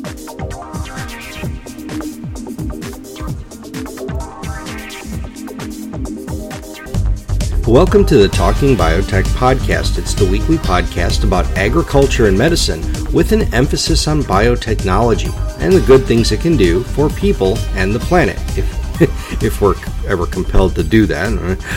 Welcome to the Talking Biotech podcast. It's the weekly podcast about agriculture and medicine with an emphasis on biotechnology and the good things it can do for people and the planet, if we're ever compelled to do that.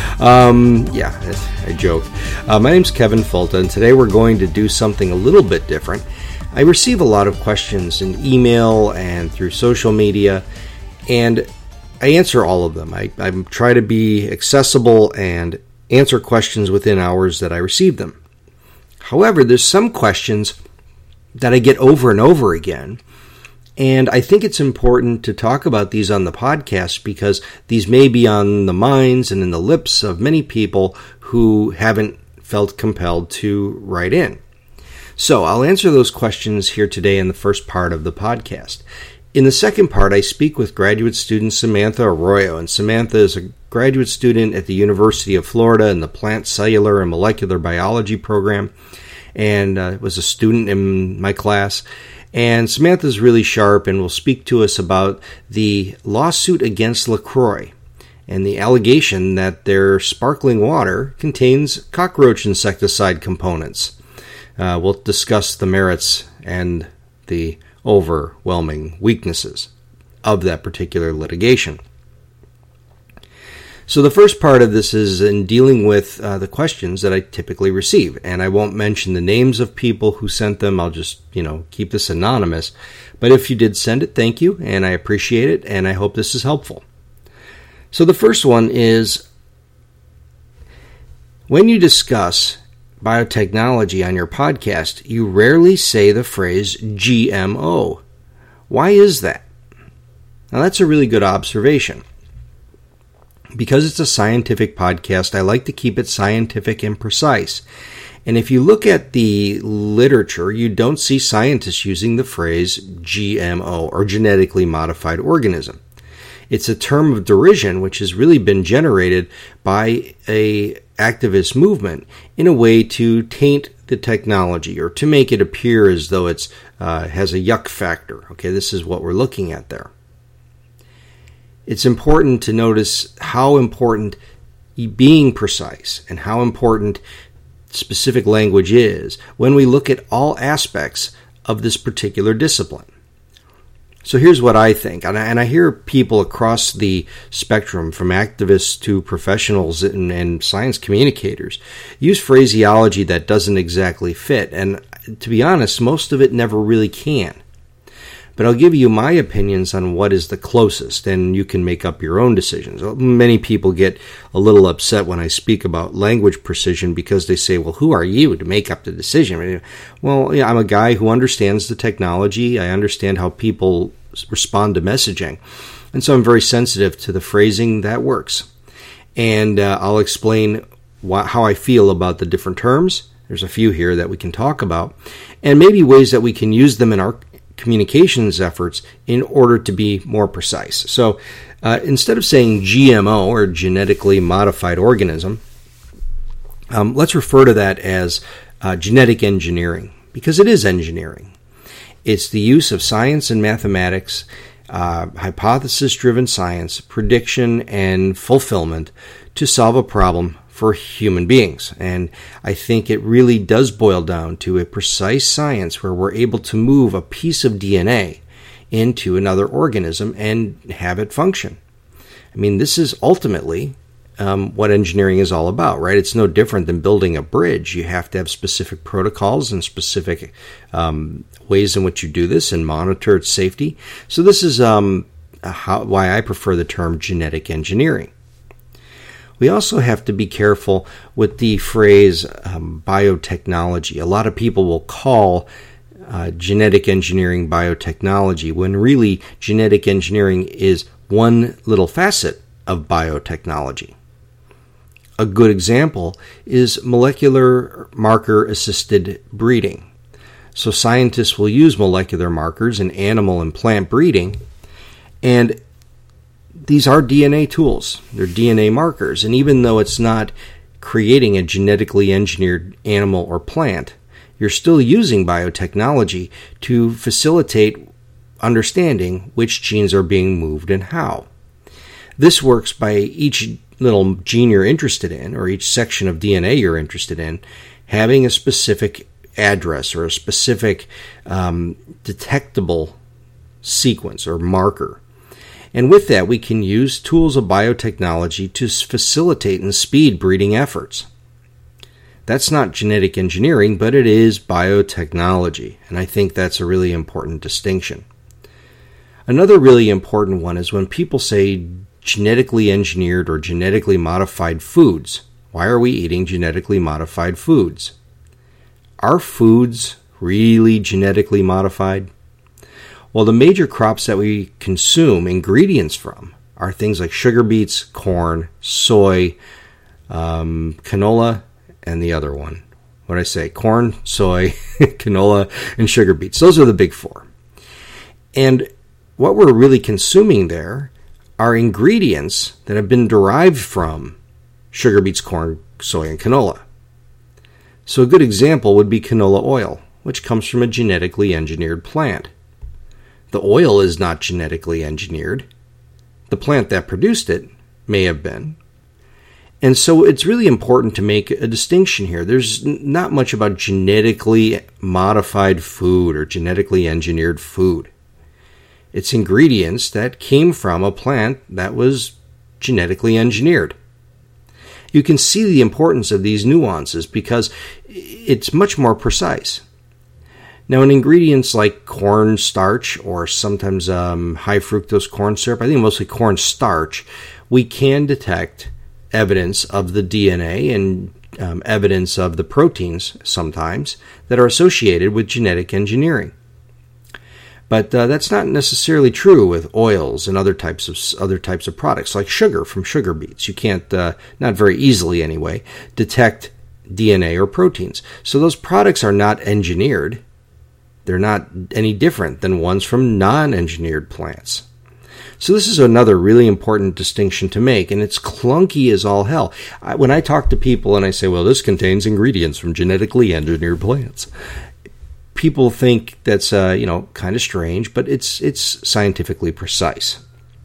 I joke. My name's Kevin Fulta, and today we're going to do something a little bit different. I receive a lot of questions in email and through social media, and I answer all of them. I try to be accessible and answer questions within hours that I receive them. However, there's some questions that I get over and over again, and I think it's important to talk about these on the podcast because these may be on the minds and in the lips of many people who haven't felt compelled to write in. So I'll answer those questions here today in the first part of the podcast. In the second part, I speak with graduate student Samantha Arroyo, and Samantha is a graduate student at the University of Florida in the Plant, Cellular, and Molecular Biology program, and was a student in my class. And Samantha's really sharp and will speak to us about the lawsuit against LaCroix and the allegation that their sparkling water contains cockroach insecticide components. We'll discuss the merits and the overwhelming weaknesses of that particular litigation. So the first part of this is in dealing with the questions that I typically receive, and I won't mention the names of people who sent them. I'll just, keep this anonymous. But if you did send it, thank you, and I appreciate it, and I hope this is helpful. So the first one is, when you discuss biotechnology on your podcast, you rarely say the phrase GMO. Why is that? Now that's a really good observation. Because it's a scientific podcast, I like to keep it scientific and precise. And if you look at the literature, you don't see scientists using the phrase GMO, or genetically modified organism. It's a term of derision which has really been generated by a activist movement in a way to taint the technology or to make it appear as though it's has a yuck factor. Okay, this is what we're looking at there. It's important to notice how important being precise and how important specific language is when we look at all aspects of this particular discipline. So here's what I think, and I hear people across the spectrum, from activists to professionals and science communicators, use phraseology that doesn't exactly fit, and to be honest, most of it never really can. But I'll give you my opinions on what is the closest, and you can make up your own decisions. Many people get a little upset when I speak about language precision because they say, well, who are you to make up the decision? Well, I'm a guy who understands the technology. I understand how people respond to messaging. And so I'm very sensitive to the phrasing that works. And I'll explain how I feel about the different terms. There's a few here that we can talk about, and maybe ways that we can use them in our communications efforts in order to be more precise. So instead of saying GMO, or genetically modified organism, let's refer to that as genetic engineering, because it is engineering. It's the use of science and mathematics, hypothesis-driven science, prediction, and fulfillment to solve a problem for human beings. And I think it really does boil down to a precise science where we're able to move a piece of DNA into another organism and have it function. I mean, this is ultimately what engineering is all about, right? It's no different than building a bridge. You have to have specific protocols and specific ways in which you do this and monitor its safety. So this is why I prefer the term genetic engineering. We also have to be careful with the phrase biotechnology. A lot of people will call genetic engineering biotechnology, when really genetic engineering is one little facet of biotechnology. A good example is molecular marker-assisted breeding. So scientists will use molecular markers in animal and plant breeding, and these are DNA tools. They're DNA markers. And even though it's not creating a genetically engineered animal or plant, you're still using biotechnology to facilitate understanding which genes are being moved and how. This works by each little gene you're interested in, or each section of DNA you're interested in, having a specific address or a specific detectable sequence or marker. And with that, we can use tools of biotechnology to facilitate and speed breeding efforts. That's not genetic engineering, but it is biotechnology, and I think that's a really important distinction. Another really important one is when people say genetically engineered or genetically modified foods. Why are we eating genetically modified foods? Are foods really genetically modified? Well, the major crops that we consume ingredients from are things like sugar beets, corn, soy, canola, and the other one. What did I say? Corn, soy, canola, and sugar beets. Those are the big four. And what we're really consuming there are ingredients that have been derived from sugar beets, corn, soy, and canola. So a good example would be canola oil, which comes from a genetically engineered plant. The oil is not genetically engineered. The plant that produced it may have been. And so it's really important to make a distinction here. There's not much about genetically modified food or genetically engineered food. It's ingredients that came from a plant that was genetically engineered. You can see the importance of these nuances because it's much more precise. Now, in ingredients like corn starch or sometimes high fructose corn syrup, I think mostly corn starch, we can detect evidence of the DNA and evidence of the proteins sometimes that are associated with genetic engineering. But that's not necessarily true with oils and other types of products, like sugar from sugar beets. You can't, not very easily anyway, detect DNA or proteins. So those products are not engineered. They're not any different than ones from non-engineered plants. So this is another really important distinction to make, and it's clunky as all hell. When I talk to people and I say, well, this contains ingredients from genetically engineered plants, people think that's kind of strange, but it's scientifically precise.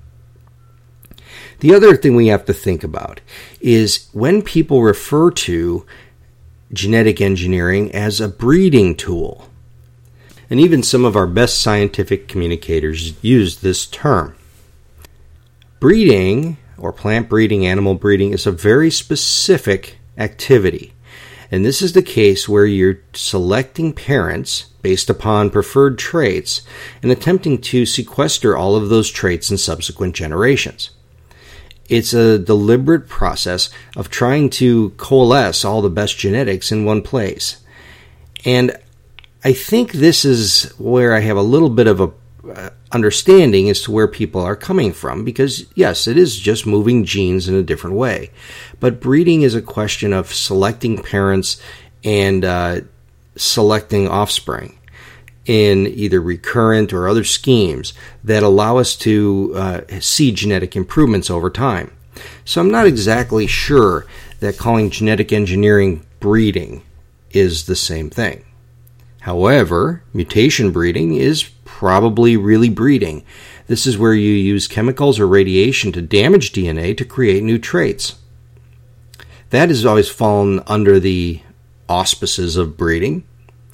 The other thing we have to think about is when people refer to genetic engineering as a breeding tool. And even some of our best scientific communicators use this term. Breeding, or plant breeding, animal breeding, is a very specific activity. And this is the case where you're selecting parents based upon preferred traits and attempting to sequester all of those traits in subsequent generations. It's a deliberate process of trying to coalesce all the best genetics in one place. And I think this is where I have a little bit of a understanding as to where people are coming from, because yes, it is just moving genes in a different way. But breeding is a question of selecting parents and selecting offspring in either recurrent or other schemes that allow us to see genetic improvements over time. So I'm not exactly sure that calling genetic engineering breeding is the same thing. However, mutation breeding is probably really breeding. This is where you use chemicals or radiation to damage DNA to create new traits. That has always fallen under the auspices of breeding.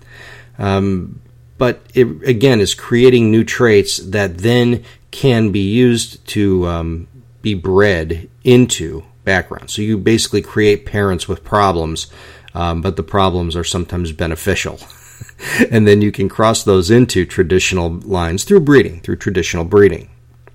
But it, again, is creating new traits that then can be used to be bred into background. So you basically create parents with problems, but the problems are sometimes beneficial. And then you can cross those into traditional lines through breeding, through traditional breeding.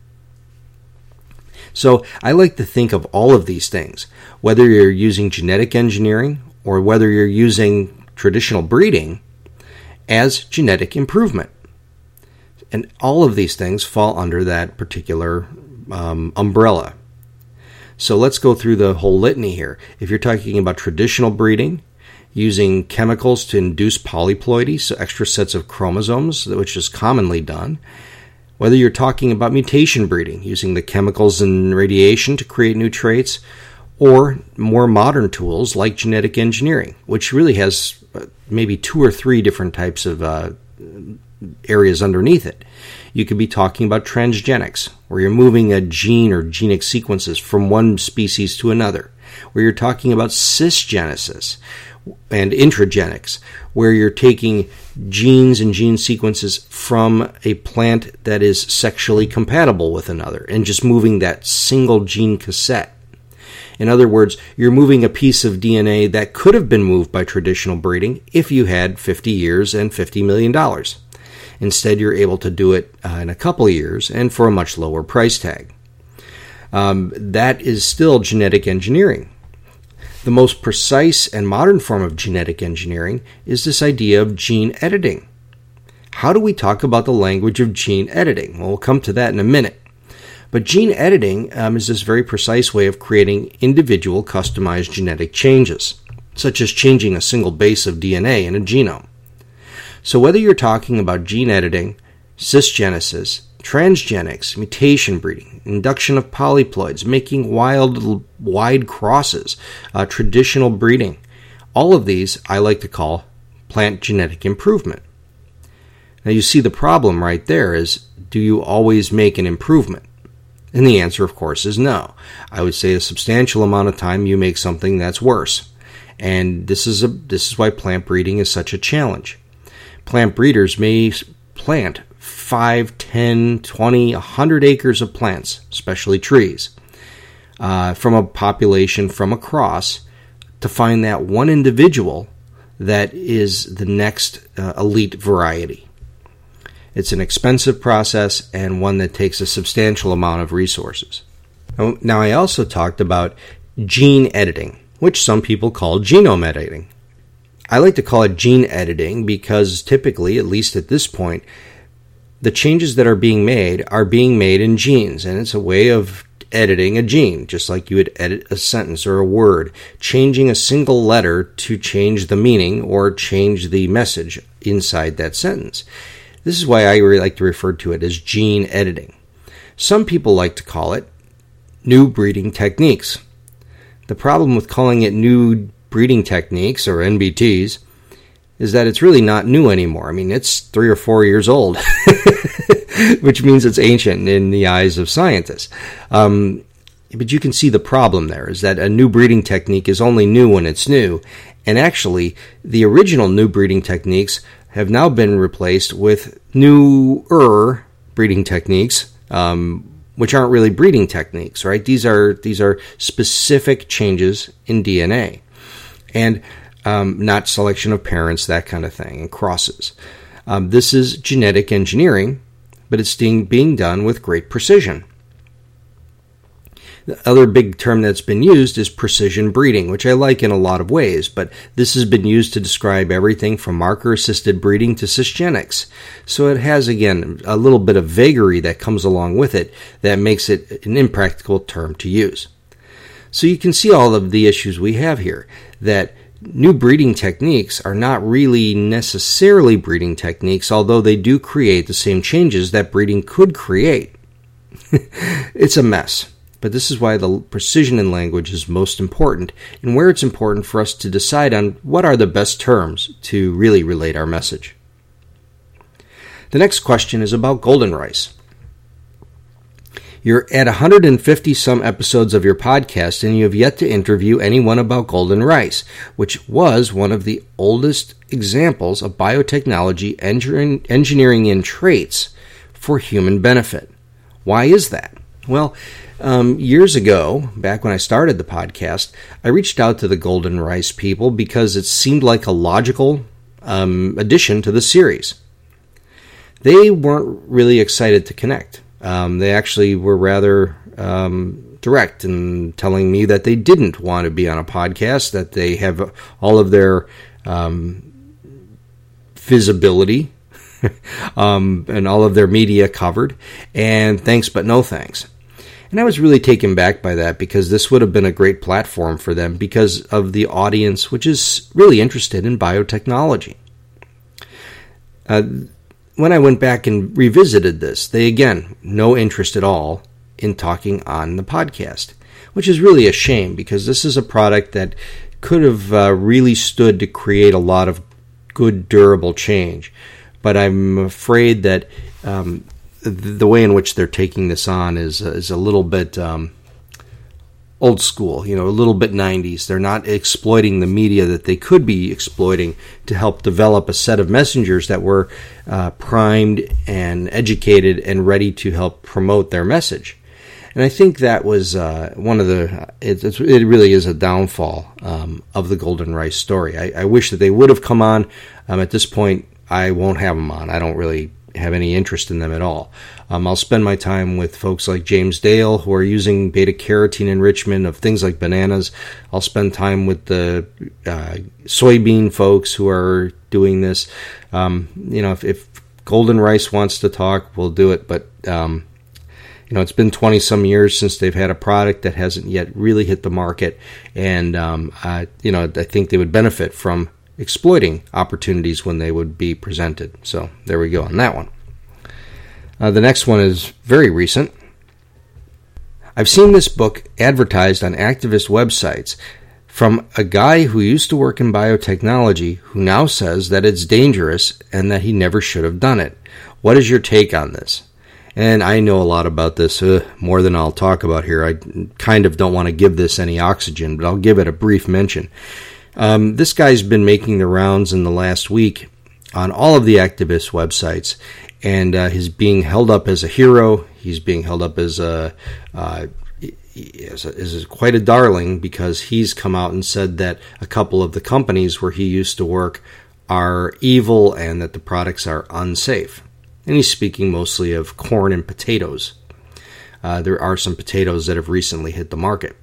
So I like to think of all of these things, whether you're using genetic engineering or whether you're using traditional breeding, as genetic improvement. And all of these things fall under that particular umbrella. So let's go through the whole litany here. If you're talking about traditional breeding, using chemicals to induce polyploidy, so extra sets of chromosomes, which is commonly done. Whether you're talking about mutation breeding, using the chemicals and radiation to create new traits, or more modern tools like genetic engineering, which really has maybe 2 or 3 different types of areas underneath it. You could be talking about transgenics, where you're moving a gene or genic sequences from one species to another, where you're talking about cisgenesis and intragenics, where you're taking genes and gene sequences from a plant that is sexually compatible with another and just moving that single gene cassette. In other words, you're moving a piece of DNA that could have been moved by traditional breeding if you had 50 years and $50 million. Instead, you're able to do it in a couple of years and for a much lower price tag. That is still genetic engineering. The most precise and modern form of genetic engineering is this idea of gene editing. How do we talk about the language of gene editing? Well, we'll come to that in a minute. But gene editing is this very precise way of creating individual customized genetic changes, such as changing a single base of DNA in a genome. So whether you're talking about gene editing, cisgenesis, transgenics, mutation breeding, induction of polyploids, making wide crosses, traditional breeding, all of these I like to call plant genetic improvement. Now you see the problem right there is, do you always make an improvement? And the answer, of course, is no. I would say a substantial amount of time you make something that's worse. And this is why plant breeding is such a challenge. Plant breeders may plant 5, 10, 20, 100 acres of plants, especially trees, from a population, from a cross, to find that one individual that is the next elite variety. It's an expensive process and one that takes a substantial amount of resources. Now, I also talked about gene editing, which some people call genome editing. I like to call it gene editing because typically, at least at this point, the changes that are being made in genes, and it's a way of editing a gene, just like you would edit a sentence or a word, changing a single letter to change the meaning or change the message inside that sentence. This is why I really like to refer to it as gene editing. Some people like to call it new breeding techniques. The problem with calling it new breeding techniques, or NBTs, is that it's really not new anymore. I mean, it's 3 or 4 years old, which means it's ancient in the eyes of scientists. But you can see the problem there, is that a new breeding technique is only new when it's new. And actually, the original new breeding techniques have now been replaced with newer breeding techniques, which aren't really breeding techniques, right? These are specific changes in DNA, and not selection of parents, that kind of thing, and crosses. This is genetic engineering, but it's being done with great precision. The other big term that's been used is precision breeding, which I like in a lot of ways, but this has been used to describe everything from marker-assisted breeding to cisgenics. So it has, again, a little bit of vagary that comes along with it that makes it an impractical term to use. So you can see all of the issues we have here, that new breeding techniques are not really necessarily breeding techniques, although they do create the same changes that breeding could create. It's a mess. But this is why the precision in language is most important, and where it's important for us to decide on what are the best terms to really relate our message. The next question is about golden rice. You're at 150 some episodes of your podcast, and you have yet to interview anyone about golden rice, which was one of the oldest examples of biotechnology engineering in traits for human benefit. Why is that? Well, years ago, back when I started the podcast, I reached out to the golden rice people because it seemed like a logical addition to the series. They weren't really excited to connect. They actually were rather direct in telling me that they didn't want to be on a podcast, that they have all of their visibility and all of their media covered, and thanks but no thanks. And I was really taken back by that because this would have been a great platform for them because of the audience, which is really interested in biotechnology. When I went back and revisited this, they, again, no interest at all in talking on the podcast, which is really a shame because this is a product that could have really stood to create a lot of good, durable change. But I'm afraid that the way in which they're taking this on is a little bit old school, a little bit 90s. They're not exploiting the media that they could be exploiting to help develop a set of messengers that were primed and educated and ready to help promote their message. And I think that was one of it really is a downfall of the Golden Rice story. I wish that they would have come on. At this point, I won't have them on. I don't really have any interest in them at all. I'll spend my time with folks like James Dale, who are using beta-carotene enrichment of things like bananas. I'll spend time with the soybean folks who are doing this. If Golden Rice wants to talk, we'll do it. But it's been 20-some years since they've had a product that hasn't yet really hit the market, and I think they would benefit from exploiting opportunities when they would be presented. So there we go on that one. The next one is very recent. I've seen this book advertised on activist websites from a guy who used to work in biotechnology who now says that it's dangerous and that he never should have done it. What is your take on this? And I know a lot about this, more than I'll talk about here. I kind of don't want to give this any oxygen, but I'll give it a brief mention. This guy's been making the rounds in the last week on all of the activist websites, and he's being held up as a hero. He's being held up as quite a darling, because he's come out and said that a couple of the companies where he used to work are evil and that the products are unsafe. And he's speaking mostly of corn and potatoes. There are some potatoes that have recently hit the market.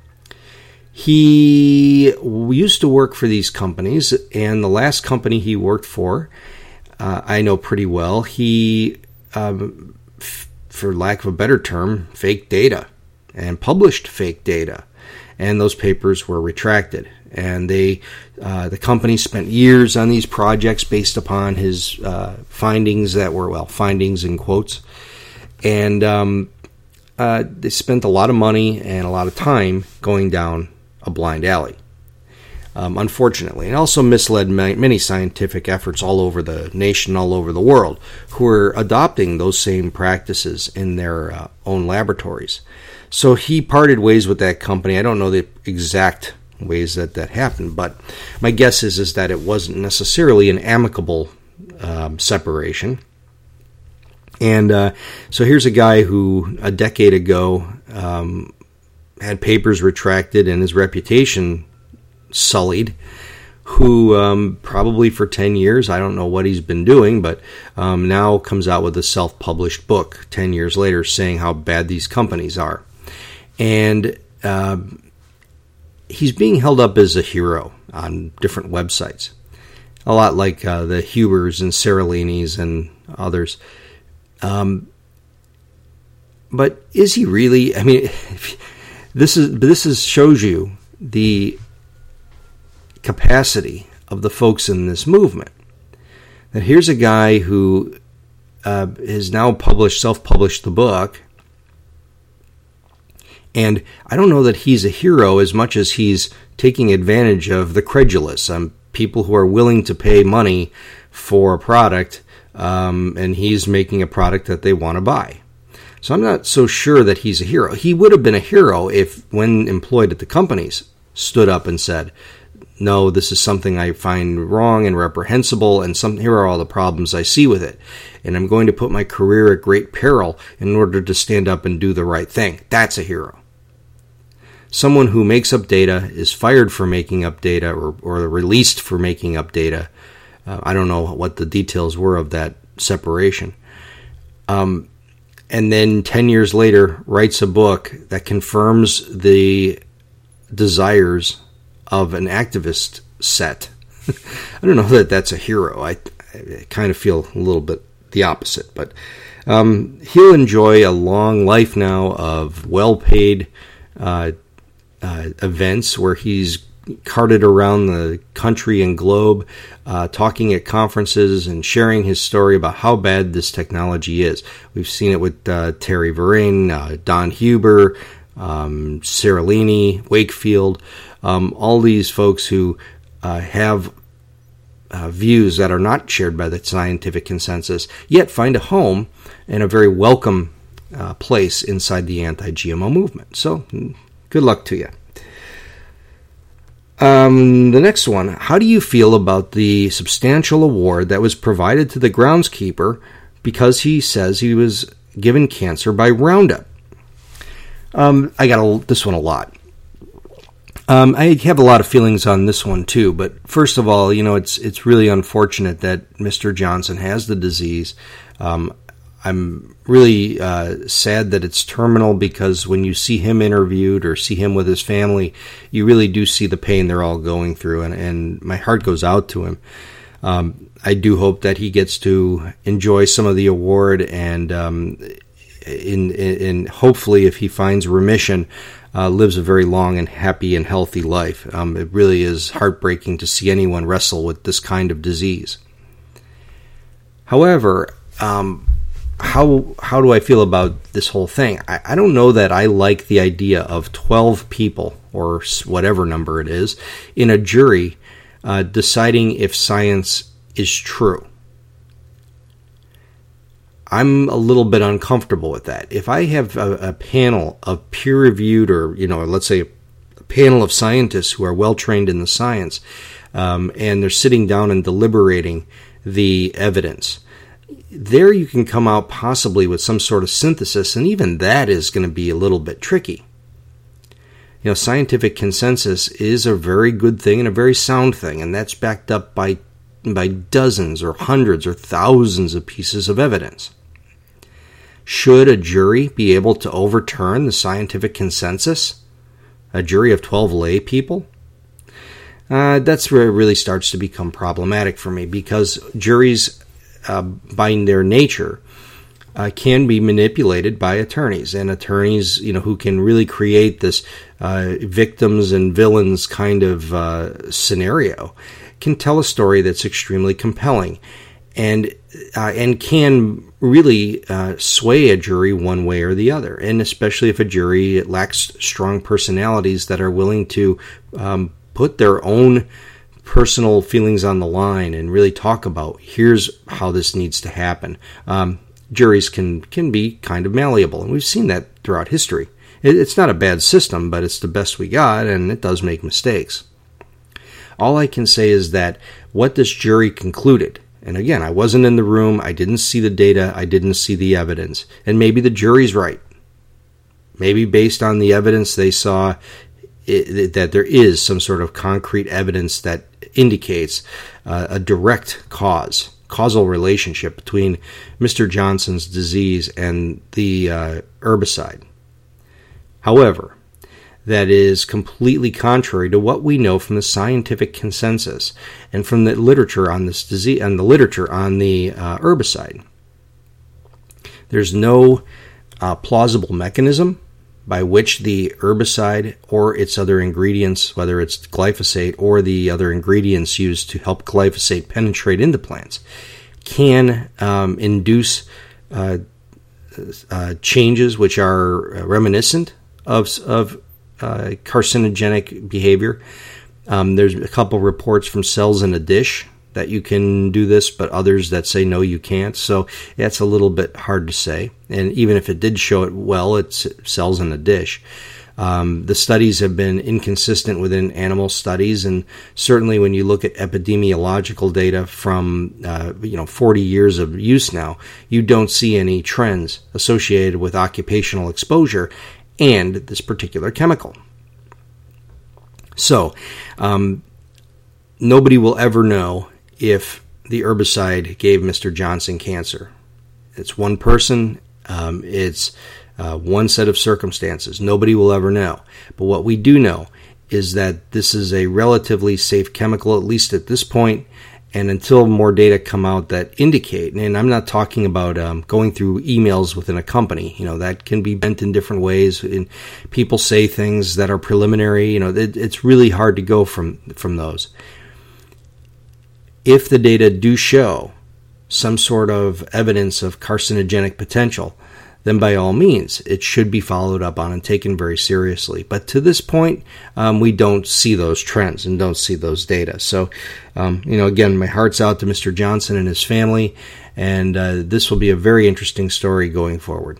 He used to work for these companies, and the last company he worked for, I know pretty well. He, for lack of a better term, faked data and published fake data, and those papers were retracted. And the company spent years on these projects based upon his findings that were, findings in quotes. And they spent a lot of money and a lot of time going down a blind alley, unfortunately. And also misled many scientific efforts all over the nation, all over the world, who are adopting those same practices in their own laboratories. So he parted ways with that company. I don't know the exact ways that happened, but my guess is that it wasn't necessarily an amicable separation. And so here's a guy who a decade ago had papers retracted and his reputation sullied, who probably for 10 years, I don't know what he's been doing, but now comes out with a self-published book 10 years later saying how bad these companies are. And he's being held up as a hero on different websites, a lot like the Hubers and Seralinis and others. But is he really? I mean, this shows you the capacity of the folks in this movement. That here's a guy who has now self-published the book. And I don't know that he's a hero as much as he's taking advantage of the credulous, people who are willing to pay money for a product, and he's making a product that they want to buy. So I'm not so sure that he's a hero. He would have been a hero if, when employed at the companies, stood up and said, no, this is something I find wrong and reprehensible, and here are all the problems I see with it. And I'm going to put my career at great peril in order to stand up and do the right thing. That's a hero. Someone who makes up data, is fired for making up data, or released for making up data. I don't know what the details were of that separation. And then 10 years later writes a book that confirms the desires of an activist set. I don't know that that's a hero. I kind of feel a little bit the opposite. But he'll enjoy a long life now of well-paid events where he's carted around the country and globe, talking at conferences and sharing his story about how bad this technology is. We've seen it with Terry Verrain, Don Huber, Seralini, Wakefield, all these folks who have views that are not shared by the scientific consensus, yet find a home and a very welcome place inside the anti-GMO movement. So, good luck to you. The next one, how do you feel about the substantial award that was provided to the groundskeeper because he says he was given cancer by Roundup? I got this one a lot. I have a lot of feelings on this one too, but first of all, it's really unfortunate that Mr. Johnson has the disease. I'm really sad that it's terminal, because when you see him interviewed or see him with his family, you really do see the pain they're all going through, and my heart goes out to him. I do hope that he gets to enjoy some of the award, and in hopefully, if he finds remission, lives a very long and happy and healthy life. It really is heartbreaking to see anyone wrestle with this kind of disease. However, how do I feel about this whole thing? I don't know that I like the idea of 12 people, or whatever number it is, in a jury deciding if science is true. I'm a little bit uncomfortable with that. If I have a panel of peer-reviewed, or let's say a panel of scientists who are well-trained in the science, and they're sitting down and deliberating the evidence, there you can come out possibly with some sort of synthesis, and even that is going to be a little bit tricky. Scientific consensus is a very good thing and a very sound thing, and that's backed up by dozens or hundreds or thousands of pieces of evidence. Should a jury be able to overturn the scientific consensus? A jury of 12 lay people? That's where it really starts to become problematic for me, because juries, by their nature, can be manipulated by attorneys, and attorneys, who can really create this victims and villains kind of scenario, can tell a story that's extremely compelling, and can really sway a jury one way or the other, and especially if a jury lacks strong personalities that are willing to put their own personal feelings on the line and really talk about, here's how this needs to happen. Juries can be kind of malleable, and we've seen that throughout history. It's not a bad system, but it's the best we got, and it does make mistakes. All I can say is that what this jury concluded, and again, I wasn't in the room, I didn't see the data, I didn't see the evidence, and maybe the jury's right. Maybe based on the evidence they saw, that there is some sort of concrete evidence that indicates a direct causal relationship between Mr. Johnson's disease and the herbicide. However, that is completely contrary to what we know from the scientific consensus and from the literature on this disease and the literature on the herbicide. There's no plausible mechanism by which the herbicide or its other ingredients, whether it's glyphosate or the other ingredients used to help glyphosate penetrate into plants, can induce changes which are reminiscent of carcinogenic behavior. There's a couple reports from Cells in a Dish that you can do this, but others that say no, you can't. So that's a little bit hard to say. And even if it did show it well, it's Cells in a Dish. The studies have been inconsistent within animal studies, and certainly when you look at epidemiological data from 40 years of use now, you don't see any trends associated with occupational exposure and this particular chemical. So, nobody will ever know if the herbicide gave Mr. Johnson cancer. It's one person, it's one set of circumstances. Nobody will ever know. But what we do know is that this is a relatively safe chemical, at least at this point, and until more data come out that indicate, and I'm not talking about going through emails within a company, that can be bent in different ways, and people say things that are preliminary, it's really hard to go from those. If the data do show some sort of evidence of carcinogenic potential, then by all means, it should be followed up on and taken very seriously. But to this point, we don't see those trends and don't see those data. So, again, my heart's out to Mr. Johnson and his family, and this will be a very interesting story going forward.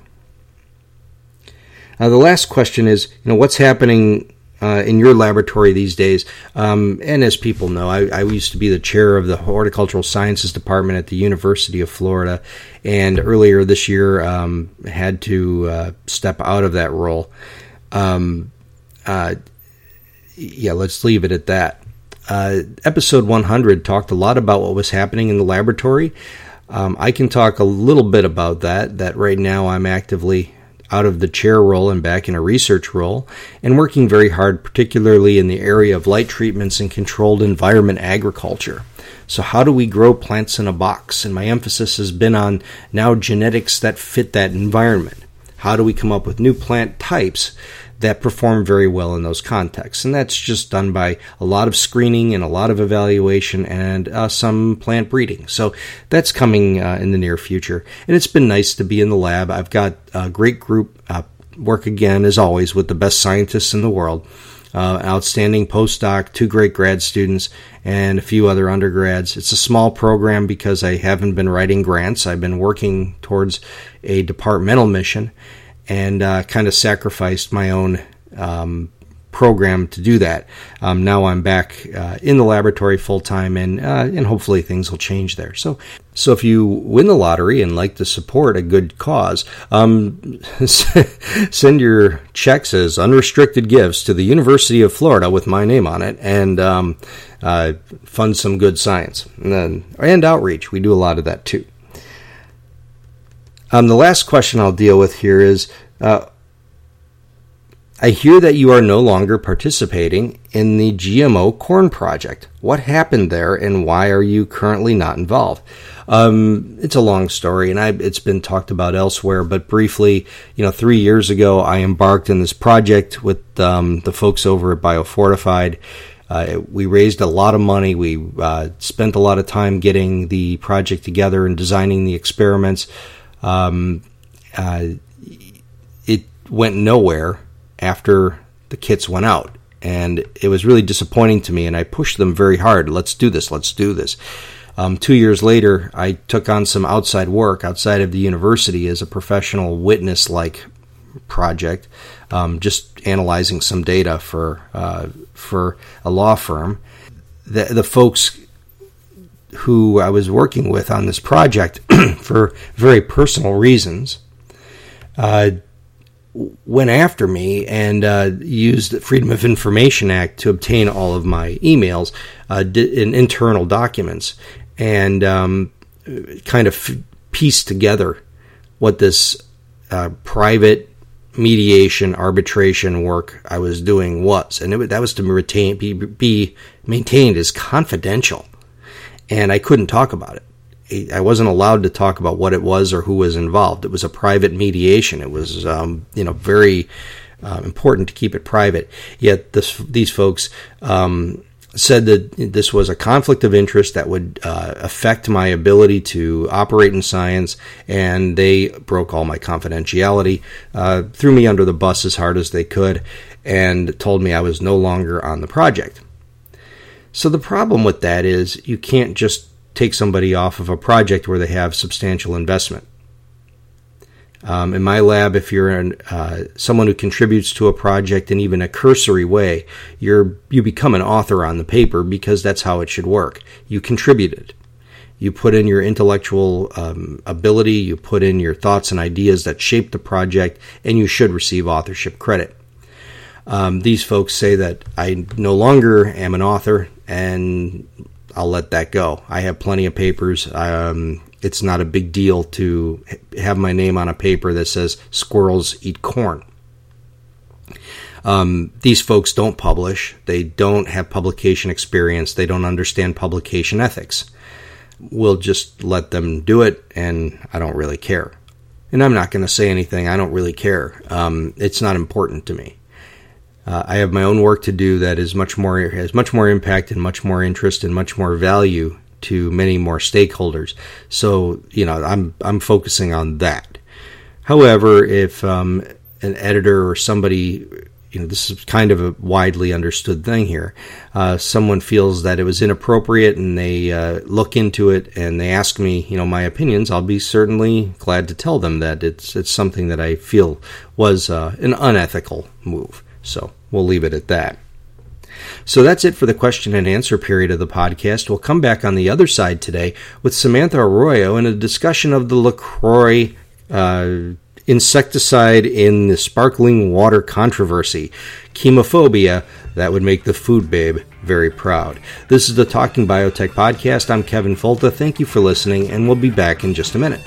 The last question is, what's happening in your laboratory these days? And as people know, I used to be the chair of the Horticultural Sciences Department at the University of Florida, and earlier this year had to step out of that role. Let's leave it at that. Episode 100 talked a lot about what was happening in the laboratory. I can talk a little bit about that right now I'm actively out of the chair role and back in a research role, and working very hard, particularly in the area of light treatments and controlled environment agriculture. So how do we grow plants in a box? And my emphasis has been on now genetics that fit that environment. How do we come up with new plant types that perform very well in those contexts? And that's just done by a lot of screening and a lot of evaluation and some plant breeding. So that's coming in the near future. And it's been nice to be in the lab. I've got a great group, work again, as always, with the best scientists in the world. Outstanding postdoc, 2 great grad students, and a few other undergrads. It's a small program because I haven't been writing grants. I've been working towards a departmental mission, and kind of sacrificed my own program to do that. Now I'm back in the laboratory full-time, and hopefully things will change there. So if you win the lottery and like to support a good cause, send your checks as unrestricted gifts to the University of Florida with my name on it, and fund some good science. And outreach. We do a lot of that too. The last question I'll deal with here is, I hear that you are no longer participating in the GMO corn project. What happened there, and why are you currently not involved? It's a long story, and it's been talked about elsewhere, but briefly, 3 years ago, I embarked on this project with the folks over at BioFortified. We raised a lot of money. We spent a lot of time getting the project together and designing the experiments. It went nowhere after the kits went out, and it was really disappointing to me, and I pushed them very hard. Let's do this. 2 years later, I took on some outside work outside of the university as a professional witness-like project, just analyzing some data for a law firm. The folks who I was working with on this project for very personal reasons went after me and used the Freedom of Information Act to obtain all of my emails in internal documents, and kind of pieced together what this private mediation arbitration work I was doing was, and that was to be maintained as confidential, and I couldn't talk about it. I wasn't allowed to talk about what it was or who was involved. It was a private mediation. It was, very important to keep it private. Yet these folks said that this was a conflict of interest that would affect my ability to operate in science, and they broke all my confidentiality, threw me under the bus as hard as they could, and told me I was no longer on the project. So the problem with that is you can't just take somebody off of a project where they have substantial investment. In my lab, if you're someone who contributes to a project in even a cursory way, you become an author on the paper, because that's how it should work. You contributed. You put in your intellectual ability, you put in your thoughts and ideas that shape the project, and you should receive authorship credit. These folks say that I no longer am an author, and I'll let that go. I have plenty of papers. It's not a big deal to have my name on a paper that says squirrels eat corn. These folks don't publish. They don't have publication experience. They don't understand publication ethics. We'll just let them do it, and I don't really care. And I'm not going to say anything. I don't really care. It's not important to me. I have my own work to do that has much more impact and much more interest and much more value to many more stakeholders. So, I'm focusing on that. However, if an editor or somebody, this is kind of a widely understood thing here, someone feels that it was inappropriate and they look into it and they ask me, my opinions, I'll be certainly glad to tell them that it's something that I feel was an unethical move. So we'll leave it at that. So that's it for the question and answer period of the podcast. We'll come back on the other side today with Samantha Arroyo and a discussion of the LaCroix insecticide in the sparkling water controversy. Chemophobia, that would make the food babe very proud. This is the Talking Biotech Podcast. I'm Kevin Folta. Thank you for listening, and we'll be back in just a minute.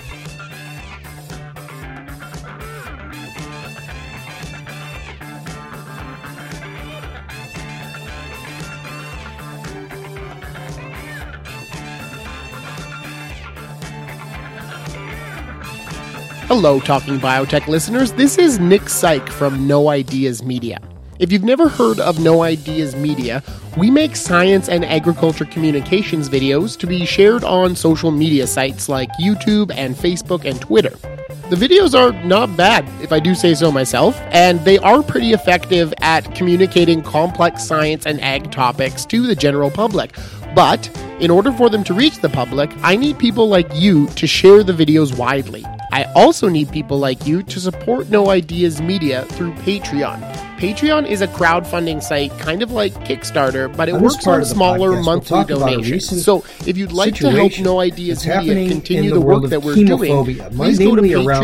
Hello, Talking Biotech listeners. This is Nick Syke from No Ideas Media. If you've never heard of No Ideas Media, we make science and agriculture communications videos to be shared on social media sites like YouTube and Facebook and Twitter. The videos are not bad, if I do say so myself, and they are pretty effective at communicating complex science and ag topics to the general public. But in order for them to reach the public, I need people like you to share the videos widely. I also need people like you to support No Ideas Media through Patreon. Patreon is a crowdfunding site, kind of like Kickstarter, but it works on smaller monthly donations. So if you'd like to help No Ideas Media continue the work that we're doing, please go to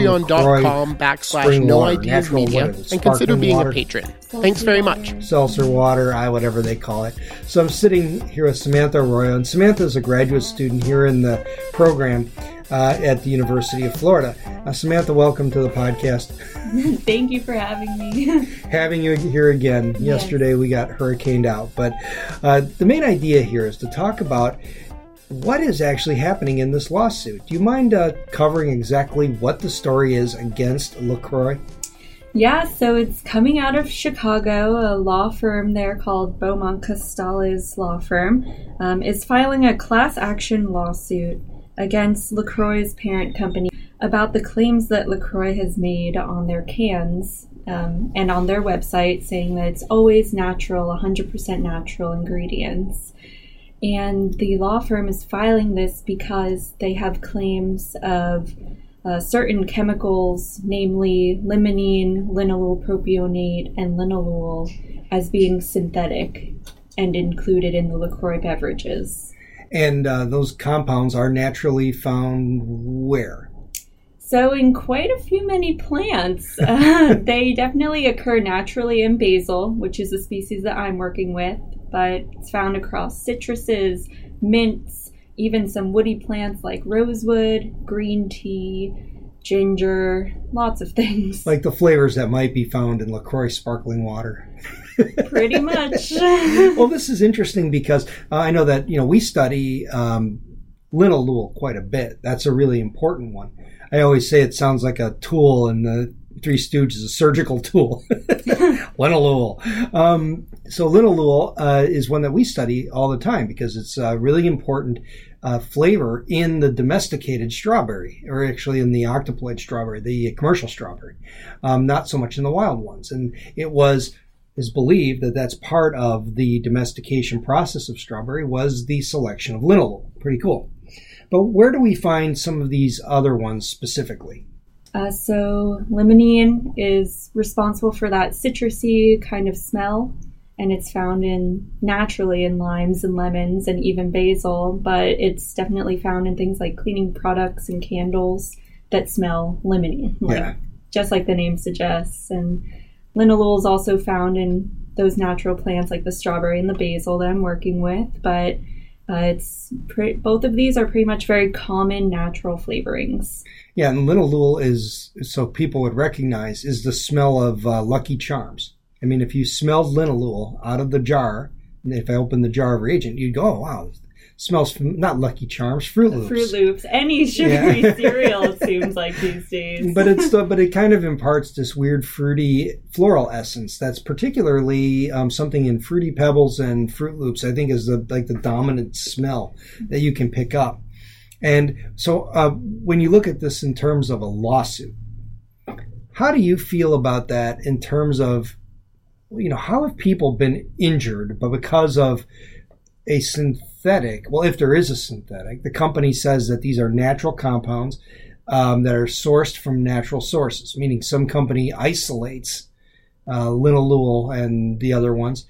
patreon.com/No Ideas Media and consider being a patron. Thanks very much. Seltzer water, whatever they call it. So I'm sitting here with Samantha Arroyo, and Samantha is a graduate student here in the program at the University of Florida. Samantha, welcome to the podcast. Thank you for having me. Having you here again. Yes. Yesterday we got hurricaned out. But the main idea here is to talk about what is actually happening in this lawsuit. Do you mind covering exactly what the story is against LaCroix? Yeah, so it's coming out of Chicago. A law firm there called Beaumont Costales Law Firm is filing a class action lawsuit against LaCroix's parent company about the claims that LaCroix has made on their cans and on their website, saying that it's always natural, 100% natural ingredients. And the law firm is filing this because they have claims of certain chemicals, namely limonene, linalool propionate, and linalool, as being synthetic and included in the LaCroix beverages. And those compounds are naturally found where? So in quite a few many plants. They definitely occur naturally in basil, which is the species that I'm working with, but it's found across citruses, mints, even some woody plants like rosewood, green tea, ginger, lots of things. Like the flavors that might be found in LaCroix sparkling water. Pretty much. Well, this is interesting because I know that, we study linalool quite a bit. That's a really important one. I always say it sounds like a tool in the Three Stooges, a surgical tool. Linalool. So linalool is one that we study all the time because it's a really important flavor in the domesticated strawberry, or actually in the octoploid strawberry, the commercial strawberry, not so much in the wild ones. And is believed that that's part of the domestication process of strawberry was the selection of linalool. Pretty cool. But where do we find some of these other ones specifically? So limonene is responsible for that citrusy kind of smell, and it's found naturally in limes and lemons and even basil, but it's definitely found in things like cleaning products and candles that smell limonene, just like the name suggests. And linalool is also found in those natural plants like the strawberry and the basil that I'm working with, but both of these are pretty much very common natural flavorings. Yeah, and linalool is, so people would recognize, is the smell of Lucky Charms. I mean, if you smelled linalool out of the jar, and if I opened the jar of reagent, you'd go, oh, wow, it smells not Lucky Charms, Fruit Loops. Fruit Loops, any sugary cereal, it seems like these days. But it kind of imparts this weird fruity floral essence that's particularly something in Fruity Pebbles and Fruit Loops, I think is the dominant smell that you can pick up. And so when you look at this in terms of a lawsuit, how do you feel about that in terms of, how have people been injured, but because of a synthetic, well, if there is a synthetic, the company says that these are natural compounds that are sourced from natural sources, meaning some company isolates linalool and the other ones,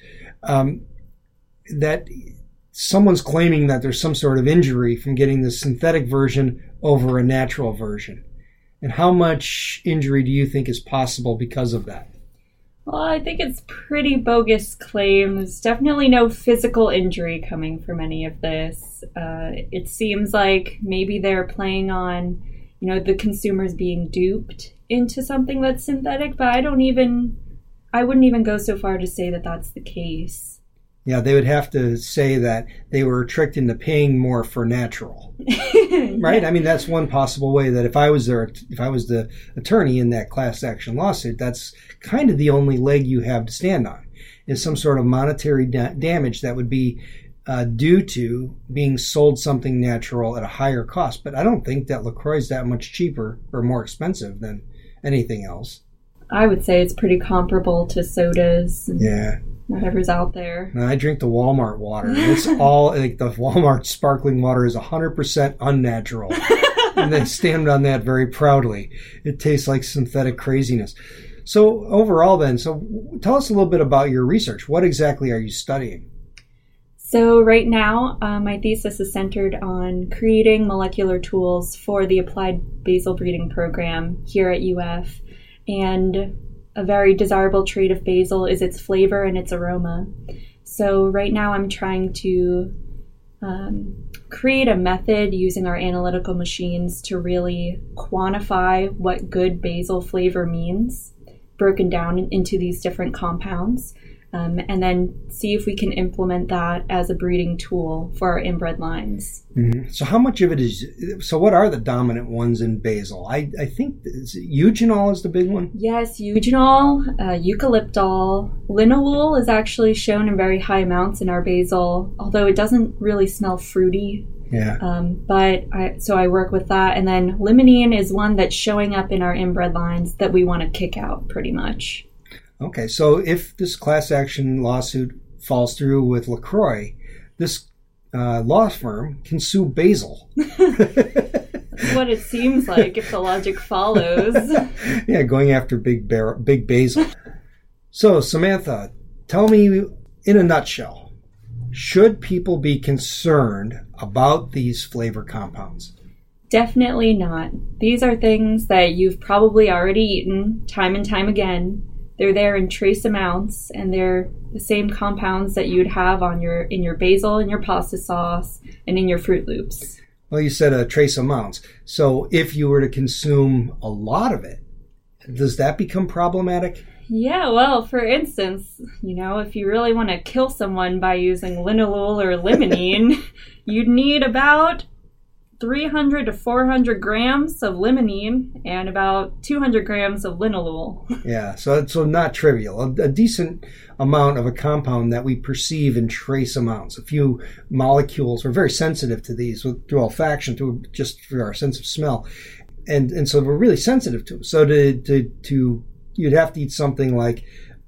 that someone's claiming that there's some sort of injury from getting the synthetic version over a natural version. And how much injury do you think is possible because of that? Well, I think it's pretty bogus claim. There's definitely no physical injury coming from any of this. It seems like maybe they're playing on, the consumers being duped into something that's synthetic, but I wouldn't even go so far to say that that's the case. Yeah, they would have to say that they were tricked into paying more for natural, right? Yeah. I mean, that's one possible way that if I was the attorney in that class action lawsuit, that's kind of the only leg you have to stand on, is some sort of monetary damage that would be due to being sold something natural at a higher cost. But I don't think that LaCroix is that much cheaper or more expensive than anything else. I would say it's pretty comparable to sodas. Yeah. Whatever's out there. And I drink the Walmart water. It's all, like, the Walmart sparkling water is 100% unnatural. And they stand on that very proudly. It tastes like synthetic craziness. So overall then, tell us a little bit about your research. What exactly are you studying? So right now, my thesis is centered on creating molecular tools for the applied basil breeding program here at UF. And a very desirable trait of basil is its flavor and its aroma. So right now I'm trying to create a method using our analytical machines to really quantify what good basil flavor means, broken down into these different compounds, and then see if we can implement that as a breeding tool for our inbred lines. Mm-hmm. So how much of it is, so what are the dominant ones in basil? I think eugenol is the big one. Yes, eugenol, eucalyptol. Linalool is actually shown in very high amounts in our basil, although it doesn't really smell fruity. Yeah. So I work with that. And then limonene is one that's showing up in our inbred lines that we want to kick out pretty much. Okay, so if this class action lawsuit falls through with LaCroix, this law firm can sue basil. That's what it seems like if the logic follows. Yeah, going after big basil. So, Samantha, tell me in a nutshell, should people be concerned about these flavor compounds? Definitely not. These are things that you've probably already eaten time and time again. They're there in trace amounts, and they're the same compounds that you'd have in your basil, in your pasta sauce, and in your Fruit Loops. Well, you said trace amounts. So if you were to consume a lot of it, does that become problematic? Yeah, well, for instance, if you really want to kill someone by using linalool or limonene, you'd need about 300 to 400 grams of limonene and about 200 grams of linalool. Yeah, so not trivial. A decent amount of a compound that we perceive in trace amounts. A few molecules. We're very sensitive to these through olfaction, just through our sense of smell, and so we're really sensitive to them. So to you'd have to eat something like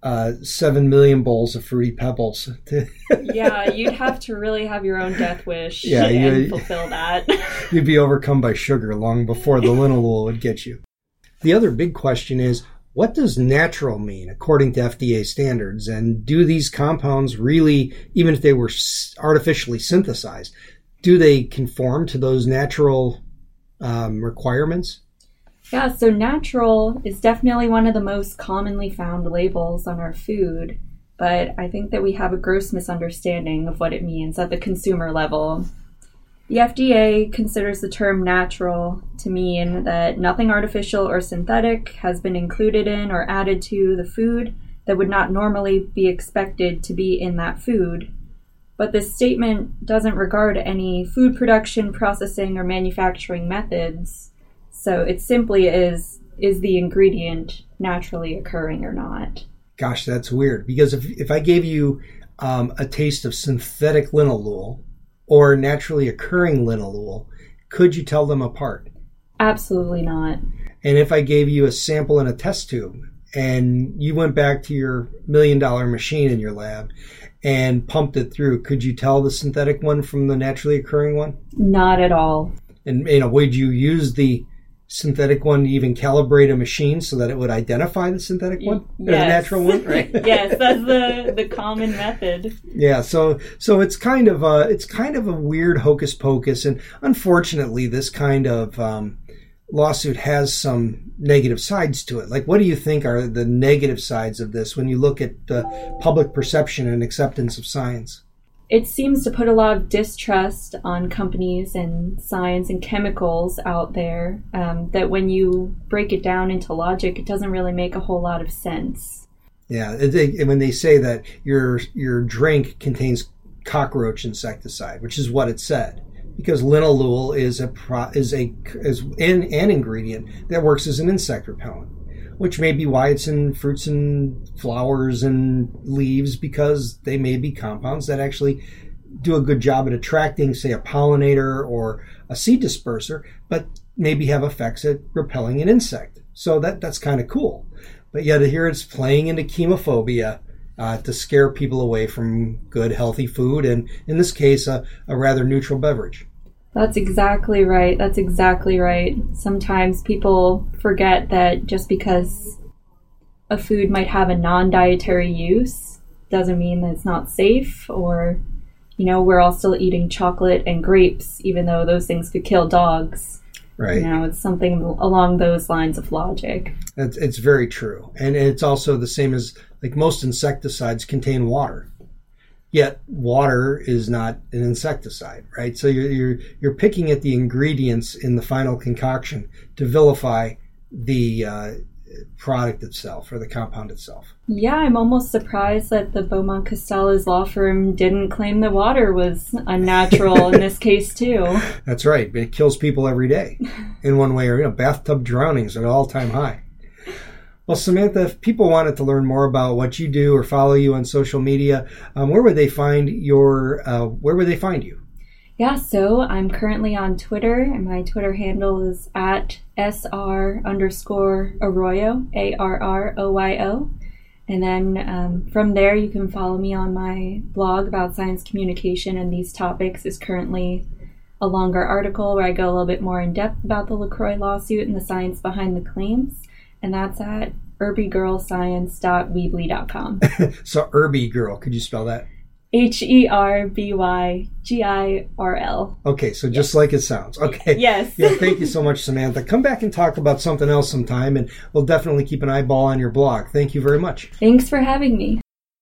7 million bowls of Fruity Pebbles. Yeah, you'd have to really have your own death wish and fulfill that. You'd be overcome by sugar long before the linalool would get you. The other big question is, what does natural mean according to FDA standards? And do these compounds really, even if they were artificially synthesized, do they conform to those natural requirements? Yeah, so natural is definitely one of the most commonly found labels on our food, but I think that we have a gross misunderstanding of what it means at the consumer level. The FDA considers the term natural to mean that nothing artificial or synthetic has been included in or added to the food that would not normally be expected to be in that food. But this statement doesn't regard any food production, processing, or manufacturing methods. So it simply is the ingredient naturally occurring or not? Gosh, that's weird. Because if I gave you a taste of synthetic linalool or naturally occurring linalool, could you tell them apart? Absolutely not. And if I gave you a sample in a test tube and you went back to your $1 million machine in your lab and pumped it through, could you tell the synthetic one from the naturally occurring one? Not at all. And would you use the synthetic one to even calibrate a machine so that it would identify the synthetic one? Yes. Or the natural one, right? Yes, that's the common method. Yeah, so it's kind of a weird hocus pocus, and unfortunately, this kind of lawsuit has some negative sides to it. Like, what do you think are the negative sides of this when you look at public perception and acceptance of science? It seems to put a lot of distrust on companies and science and chemicals out there, that when you break it down into logic, it doesn't really make a whole lot of sense. Yeah, when they say that your drink contains cockroach insecticide, which is what it said, because linalool is an ingredient that works as an insect repellent, which may be why it's in fruits and flowers and leaves, because they may be compounds that actually do a good job at attracting, say, a pollinator or a seed disperser, but maybe have effects at repelling an insect. So that's kind of cool. But yet here it's playing into chemophobia to scare people away from good, healthy food, and in this case, a rather neutral beverage. That's exactly right. Sometimes people forget that just because a food might have a non-dietary use doesn't mean that it's not safe, or, we're all still eating chocolate and grapes, even though those things could kill dogs. Right. It's something along those lines of logic. It's very true. And it's also the same as, like, most insecticides contain water. Yet water is not an insecticide, right? So you're picking at the ingredients in the final concoction to vilify the product itself or the compound itself. Yeah, I'm almost surprised that the Beaumont Costales law firm didn't claim the water was unnatural in this case too. That's right. It kills people every day in one way or bathtub drownings at an all-time high. Well, Samantha, if people wanted to learn more about what you do or follow you on social media, where would they find you? Yeah, so I'm currently on Twitter, and my Twitter handle is at @SR_Arroyo, ARROYO. And then from there, you can follow me on my blog about science communication, and these topics is currently a longer article where I go a little bit more in depth about the LaCroix lawsuit and the science behind the claims. And that's at herbygirlscience.weebly.com. So Herby Girl, could you spell that? HERBYGIRL. Okay, so just like it sounds. Okay. Yes. Yeah, thank you so much, Samantha. Come back and talk about something else sometime, and we'll definitely keep an eyeball on your blog. Thank you very much. Thanks for having me.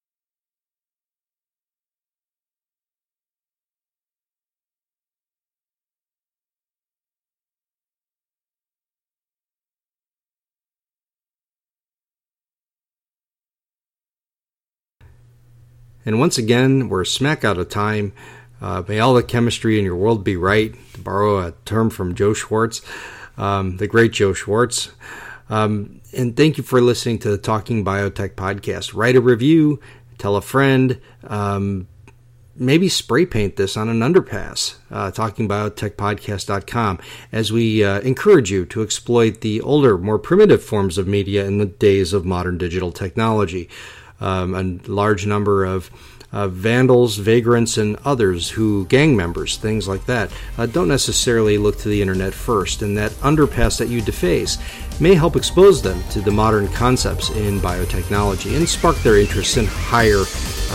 And once again, we're smack out of time. May all the chemistry in your world be right, to borrow a term from Joe Schwartz, the great Joe Schwartz. And thank you for listening to the Talking Biotech podcast. Write a review, tell a friend, maybe spray paint this on an underpass, talkingbiotechpodcast.com, as we encourage you to exploit the older, more primitive forms of media in the days of modern digital technology. A large number of vandals, vagrants, and others gang members, things like that, don't necessarily look to the internet first, and that underpass that you deface may help expose them to the modern concepts in biotechnology and spark their interest in higher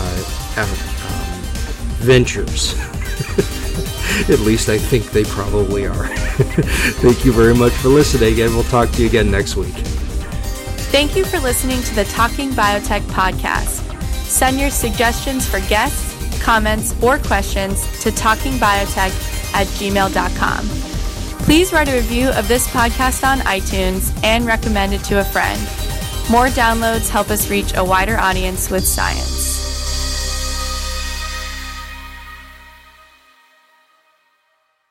ventures. At least I think they probably are. Thank you very much for listening, and we'll talk to you again next week. Thank you for listening to the Talking Biotech podcast. Send your suggestions for guests, comments, or questions to talkingbiotech@gmail.com. Please write a review of this podcast on iTunes and recommend it to a friend. More downloads help us reach a wider audience with science.